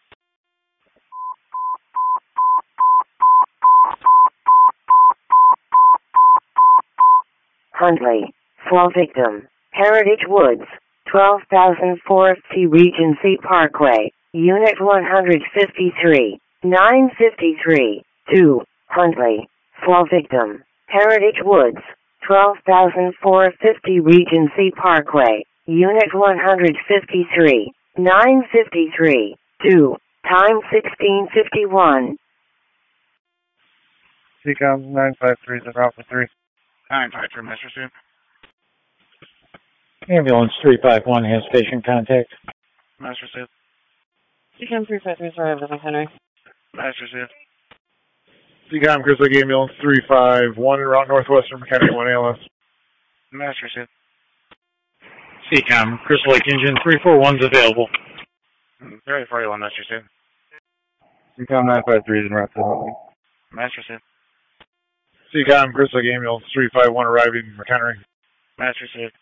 Huntley. Fall victim. Heritage Woods. 12,450 Regency Parkway. Unit 153. 953. 2. Huntley. Fall victim. Heritage Woods. 12,450 Regency Parkway. Unit 153. 953. 2. Time 1651. CCOM 953 is en route for 3. 953, Master received. Ambulance 351 has patient contact. Master received. CCOM 353 is arrived at McHenry. Master received. CCOM, Crystal Lake Ambulance 351, en route northwestern McHenry 1 ALS. Master received. CCOM, Crystal Lake Engine 341 is available. 3041, Master received. CCOM 953 is en route to Huntley. Master received. CCOM, Crystal Lake Ambulance 351 arriving in McHenry. Master received.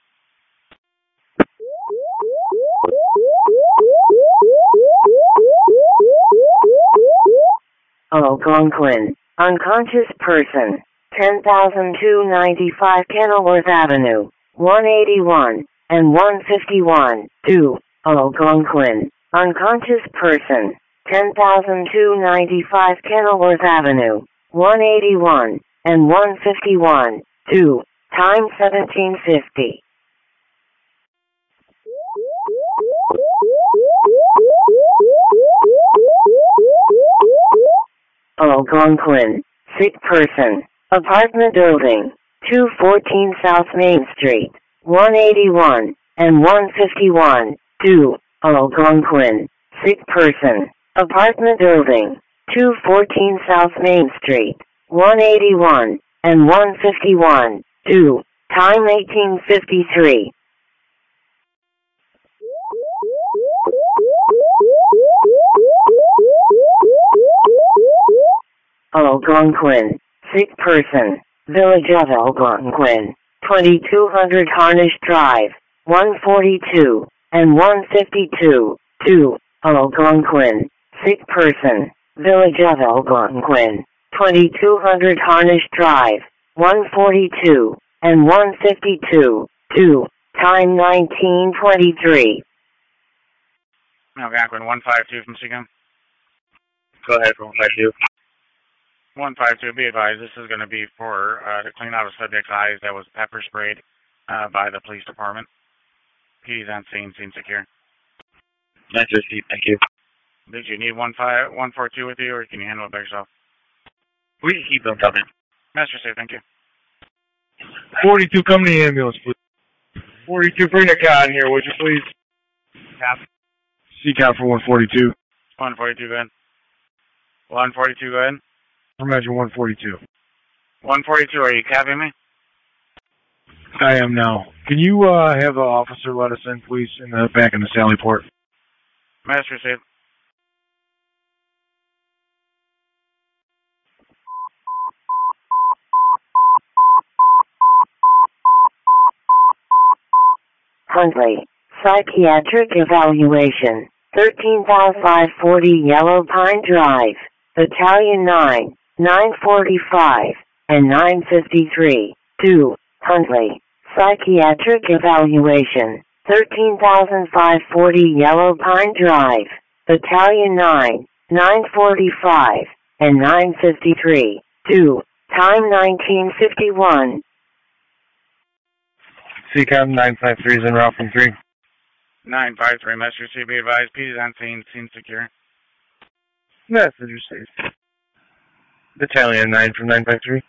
Algonquin. Unconscious person. 10,295 Kenilworth Avenue. 181 and 151. 2. Algonquin. Unconscious person. 10,295 Kenilworth Avenue. 181 and 151. 2. Time 1750. Algonquin. Sick person. Apartment building. 214 South Main Street. 181 and 151. 2. Algonquin. Sick person. Apartment building. 214 South Main Street. 181 and 151. 2. Time 1853. Algonquin. Sick person. Village of Algonquin. 2200 Harnish Drive. 142 and 152. 2. Algonquin. Sick person. Village of Algonquin. 2200 Harnish Drive. 142 and 152. 2. Time 1923. Algonquin 152 from CCOM. Go ahead, 152. 152, be advised, this is going to be for to clean out a subject's eyes that was pepper sprayed by the police department. PD's on scene, scene secure. Master received, thank you. Did you need 142 with you, or can you handle it by yourself? We can keep them coming. Master safe, thank you. 42 coming to the ambulance, please. 42, bring a con here, would you please? Cap. CCOM for 142. 142, go ahead. 142, go ahead. Imagine 142. 142, are you capping me? I am now. Can you have an officer let us in, please, in the back in the Sally Port? Master safe. Huntley. Psychiatric evaluation. 13,540 Yellow Pine Drive. Battalion 9, 945, and 953. 2. Huntley. Psychiatric evaluation. 13,540 Yellow Pine Drive. Battalion 9, 945, and 953. 2. Time 1951. CCOM 953 is en route from 3. 953, message received. Be advised, P is on scene. Scene secure. Message received. Battalion 9 from 953.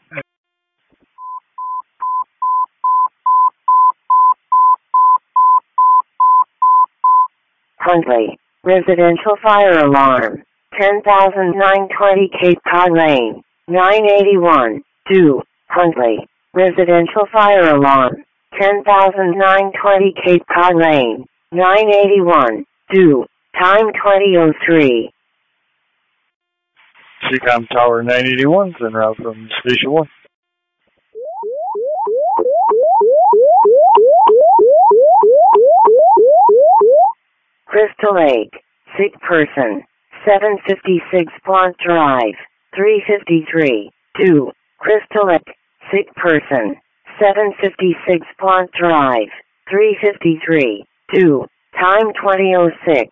Huntley. Residential fire alarm. 10,920 Cape Cod Lane. 981. 2. Huntley. Residential fire alarm. 10,920 Cape Cod Lane. 981. 2. Time 20:03. CCOM Tower 981 is en route from Station 1. Crystal Lake. Sick person. 756 Blunt Drive. 353. 2. Crystal Lake. Sick person. 756 Blunt Drive. 353. 2. Time 20:06.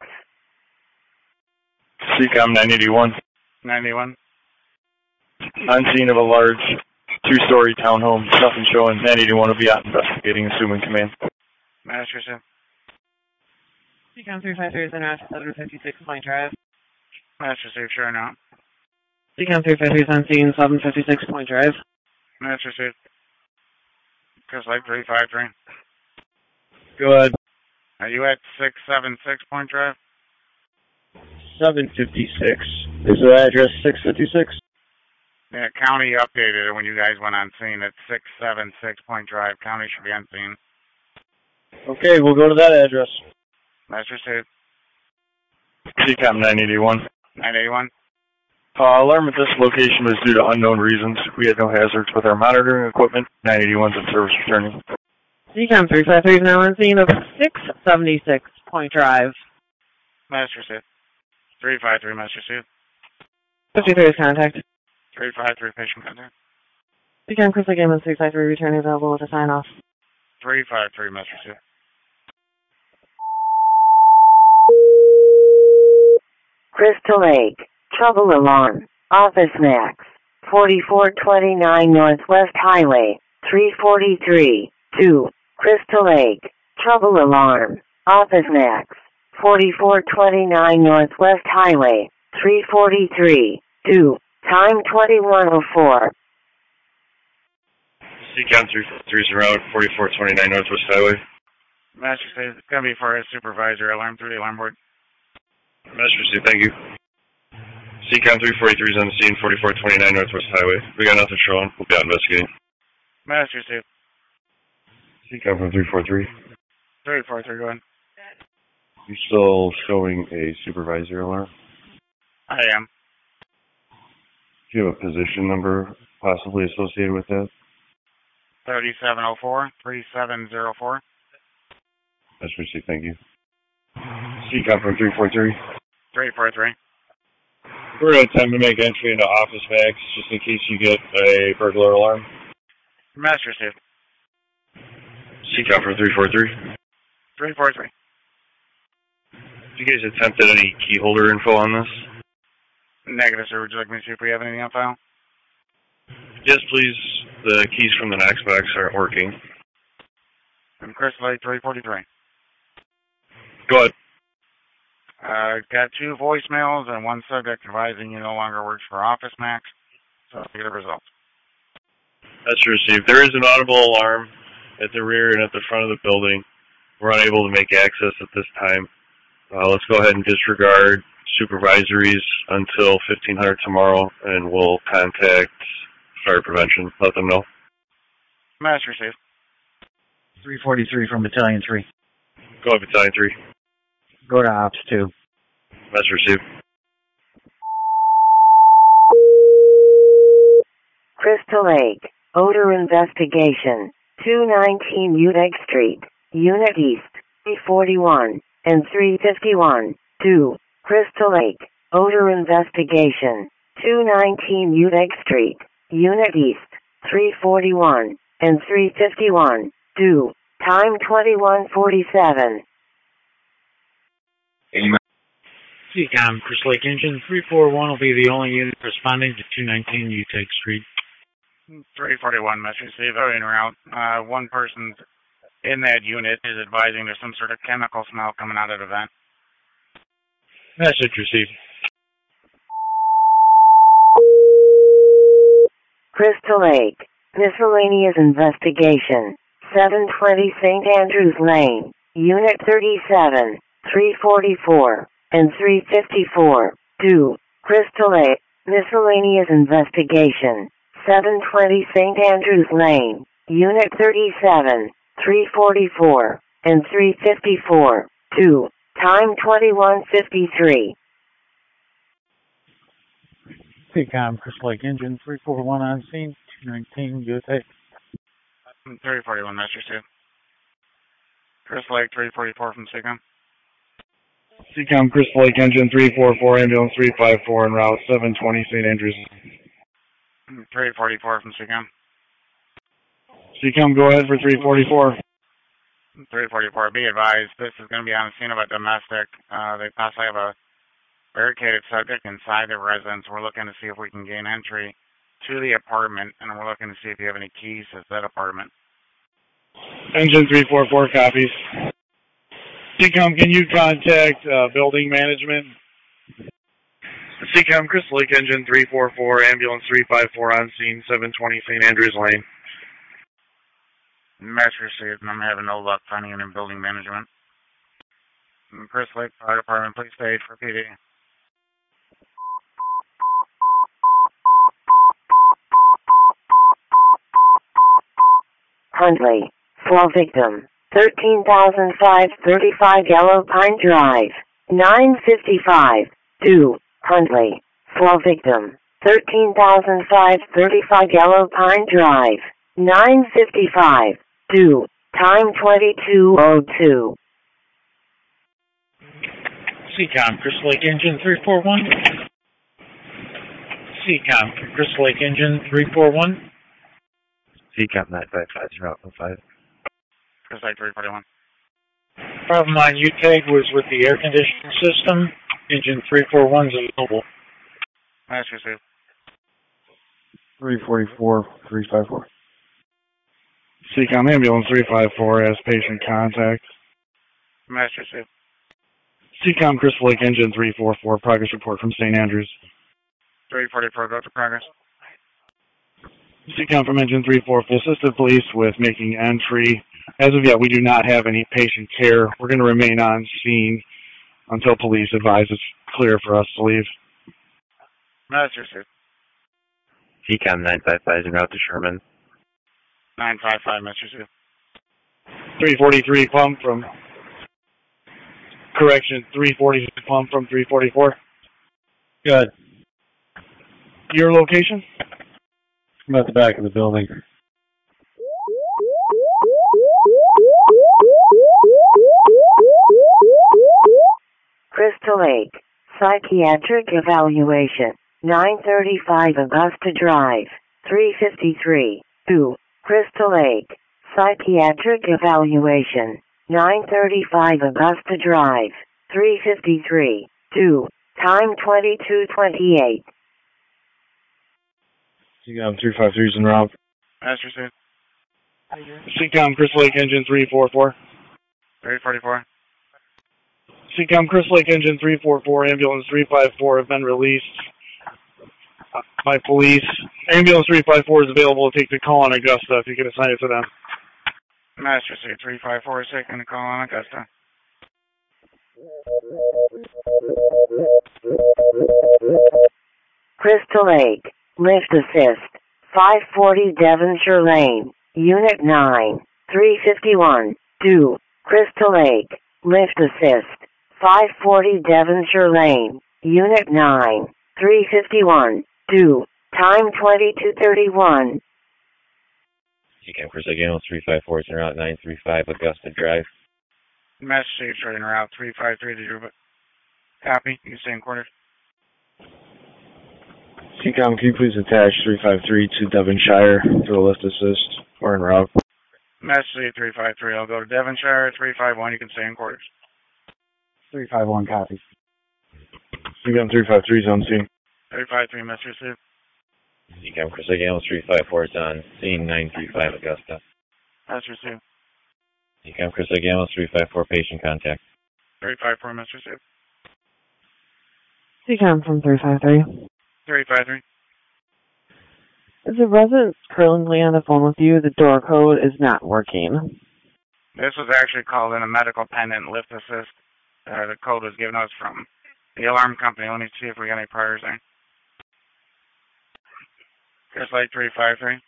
CCOM 981. 91. On scene of a large two-story townhome. Nothing showing. 981 will be out investigating, assuming command. Master, sir. CCOM 353 is en route to 756 Point Drive. Master, sir, sure now. CCOM 353 is on scene, 756 Point Drive. Master, sir. Crystal Lake 353. Go ahead. Are you at 676 Point Drive? 756. Is the address 656? Yeah, county updated it when you guys went on scene. It's 676 Point Drive. County should be on scene. Okay, we'll go to that address. Master, sir. CCOM 981. 981. Alarm at this location was due to unknown reasons. We had no hazards with our monitoring equipment. 981's in service returning. CCOM 353 is now on scene of 676 Point Drive. Master, sir. 353, Master, sir. 53 is contact. 353, patient contact. CCOM Crystal Game and 353 returning available with a sign-off. 353, Master, sir. Crystal Lake. Trouble alarm. Office Max. 4429 Northwest Highway. 343. 2. Crystal Lake. Trouble alarm. Office Max. 4429 Northwest Highway. 343. 2. Time 21:04. CCOM 353 is en route 4429 Northwest Highway. Master, sir. It's going to be for a supervisor. Alarm 3, alarm board. Master, sir, thank you. CCOM 343 is on the scene, 4429 Northwest Highway. We got nothing showing. We'll be out investigating. Master, sir. CCOM from 343. 343, go ahead. You still showing a supervisor alarm? I am. Do you have a position number possibly associated with that? 3704, 3704. Master, sir, thank you. CCOM from 343. 343. We're going to attempt to make entry into Office Max just in case you get a burglar alarm. Master, sir. CCOM from 343. 343. Did you guys attempted any key holder info on this? Negative, sir. Would you like me to see if we have anything on file? Yes, please. The keys from the Knox box aren't working. From Crystal Lake 343. Go ahead. Got 2 voicemails and 1 subject advising you no longer works for Office Max. So get the results. That's received. There is an audible alarm at the rear and at the front of the building. We're unable to make access at this time. Let's go ahead and disregard supervisories until 1500 tomorrow, and we'll contact fire prevention. Let them know. Master, sir. 343 from Battalion 3. Go ahead, Battalion 3. Go to Ops 2. That's received. Crystal Lake. Odor investigation. 219 Utex Street. Unit East. 341 and 351. 2. Crystal Lake. Odor investigation. 219 Utex Street, Unit East, 341 and 351, due, time 21:47. CCOM, Chris Lake Engine 341 will be the only unit responding to 219 Utex Street. 341, message received. En route. One person in that unit is advising there's some sort of chemical smell coming out of the vent. Message received. Crystal Lake, miscellaneous investigation, 720 St. Andrews Lane, Unit 37, 344, and 354, due, Crystal Lake, miscellaneous investigation, 720 St. Andrews Lane, Unit 37, 344, and 354, due, time 21:53. CCOM, Chris Lake Engine 341 on scene, 219 Utex. 341, message received. Chris Lake 344 from CCOM. CCOM, Chris Lake Engine 344, ambulance 354 en route 720 St. Andrews. 344 from CCOM. CCOM, go ahead for 344. 344, be advised, this is going to be on the scene of a domestic. They possibly have a barricaded subject inside the residence. We're looking to see if we can gain entry to the apartment, and we're looking to see if you have any keys to that apartment. Engine 344 copies. CCOM, can you contact building management? CCOM, Chris Lake Engine 344, ambulance 354 on scene, 720 St. Andrews Lane. Message received, and I'm having no luck finding it in building management. Chris Lake Fire Department, please stage for PD. Huntley, fall victim, 13,535 Yellow Pine Drive, 955, due, Huntley, fall victim, 13,535 Yellow Pine Drive, 955, due, time 22:02. CCOM, Chris Lake Engine 341. CCOM, Chris Lake Engine 341. CCOM 955, route 05. Chris Lake 341. Problem on UTAG was with the air conditioning system. Engine 341 is available. Message received. 344, 354. CCOM, ambulance 354 has patient contact. Message received. CCOM, Chris Lake Engine 344, progress report from St. Andrews. 344, go to progress. CCOM from Engine 344, assist the police with making entry. As of yet, we do not have any patient care. We're going to remain on scene until police advise it's clear for us to leave. Message received. CCOM 955 en route to Sherman. 955, message received. 343 pump from... Correction, 340 pump from 344. Good. Your location? I'm at the back of the building. Crystal Lake, psychiatric evaluation, 935 Augusta Drive, 353, 2, Crystal Lake, psychiatric evaluation, 935 Augusta Drive, 353, 2, time 22:28. CCOM 353 is en route. Message received. CCOM, Chris Lake Engine 344. 344. CCOM, Chris Lake Engine 344, ambulance 354 have been released by police. Ambulance 354 is available to take the call on Augusta if you can assign it to them. Master received. 354 is taking the call on Augusta. Crystal Lake, lift assist, 540 Devonshire Lane, Unit 9, 351, due, Crystal Lake, lift assist, 540 Devonshire Lane, Unit 9, 351, due, time 22:31. CCOM, Chris Lake Engine 354 is en route 935 Augusta Drive. Message received, en route 353 to Juba. Copy, you stay in quarters. CCOM, can you please attach 353 to Devonshire to the lift assist? Or en route. Message 353, I'll go to Devonshire. 351, you can stay in quarters. 351 copy. CCOM 353 is on scene. 353, message received. CCOM Chris Gale 354 is on scene 935 Augusta. Message received. CCOM Chris Gale 354 patient contact. 354, message received. CCOM from 353. 353. Is the resident currently on the phone with you? The door code is not working. This was actually called in a medical pendant lift assist. The code was given us from the alarm company. Let me see if we got any priors there. Chris Lake 353.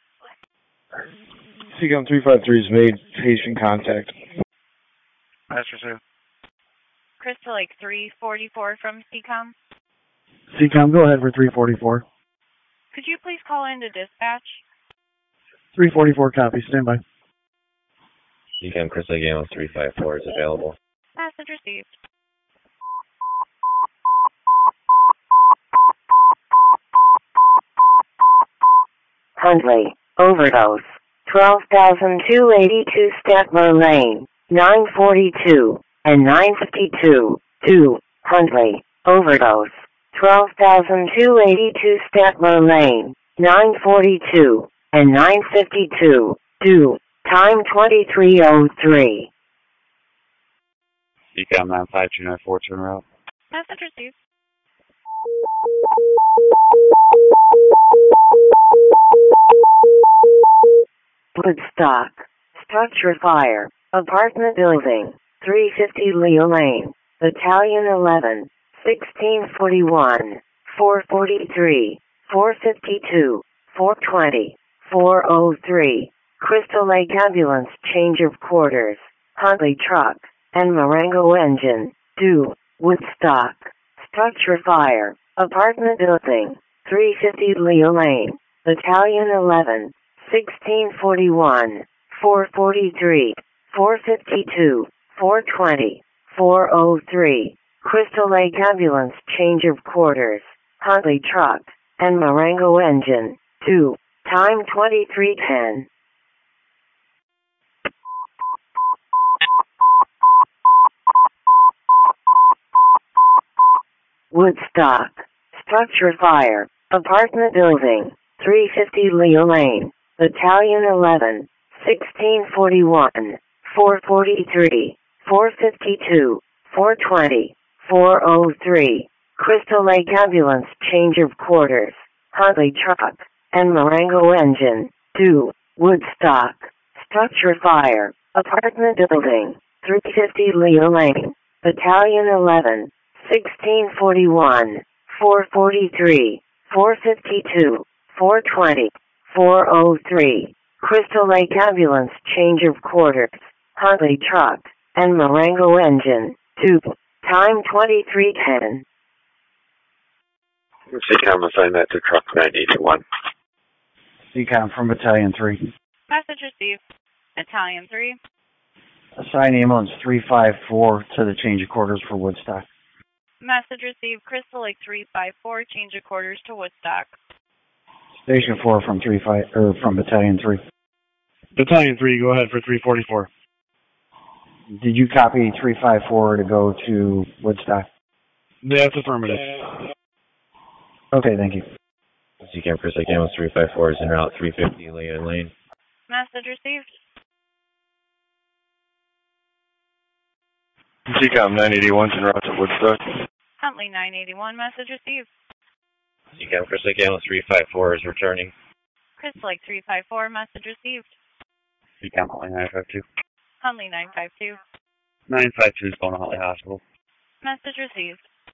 CCOM 353 has made patient contact. That's received. Crystal Lake 344 from CCOM. CCOM, go ahead for 344. Could you please call into dispatch? 344 copy, stand by. CCOM Chris Gale 354 is available. Message received. Huntley, overdose. 12,282 Stetler Lane, 942 and 952. 2. Huntley, overdose. 12,282 Stetler Lane, 942 and 952. 2. Time 23:03. CCOM 95294, turn around. Message received. Woodstock. Structure fire. Apartment building. 350 Leo Lane. Battalion 11. 1641. 443. 452. 420. 403. Crystal Lake Ambulance change of quarters. Huntley truck. And Marengo engine. 2. Woodstock. Structure fire. Apartment building. 350 Leo Lane. Battalion 11. 1641. 443. 452. 420. 403. Crystal Lake Ambulance change of quarters. Huntley truck. And Marengo engine. 2. Time 23:10. Woodstock. Structure fire. Apartment building. 350 Leo Lane. Battalion 11. 1641. 443. 452. 420. 403. Crystal Lake Ambulance change of quarters. Huntley truck. And Marengo engine. 2. Woodstock. Structure fire. Apartment building. 350 Leo Lane. Battalion 11. 1641. 443. 452. 420. 403. Crystal Lake Ambulance change of quarters. Huntley truck. And Marengo engine. 2. Time 23:10. CCOM assign that to truck 981. CCOM from Battalion 3. Message received. Battalion 3. Assign ambulance 354 to the change of quarters for Woodstock. Message received. Crystal Lake 354, change of quarters to Woodstock. Station 4 from from Battalion 3. Battalion 3, go ahead for 344. Did you copy 354 to go to Woodstock? That's affirmative. Okay, thank you. CCOM Chris Gale 354 is en route 350 Leo Lane. Message received. CCOM 981 is en route to Woodstock. Huntley 981, message received. CCOM Chris Gale 354 is returning. Crystal Lake 354, message received. CCOM Huntley 952. Huntley 952. 952 is going to Huntley Hospital. Message received.